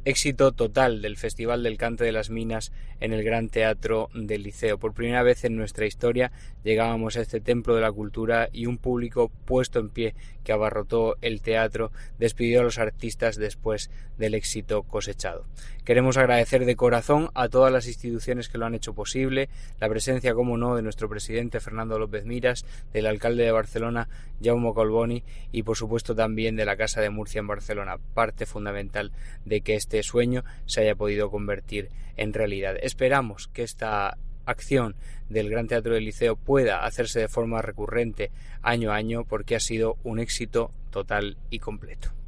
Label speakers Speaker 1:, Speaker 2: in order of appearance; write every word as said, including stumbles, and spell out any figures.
Speaker 1: Éxito total del Festival del Cante de las Minas en el Gran Teatro del Liceo. Por primera vez en nuestra historia llegábamos a este templo de la cultura y un público puesto en pie que abarrotó el teatro despidió a los artistas después del éxito cosechado. Queremos agradecer de corazón a todas las instituciones que lo han hecho posible, la presencia, como no, de nuestro presidente Fernando López Miras, del alcalde de Barcelona Jaume Collboni y por supuesto también de la Casa de Murcia en Barcelona, parte fundamental de que este Este sueño se haya podido convertir en realidad. Esperamos que esta acción del Gran Teatro del Liceo pueda hacerse de forma recurrente año a año porque ha sido un éxito total y completo.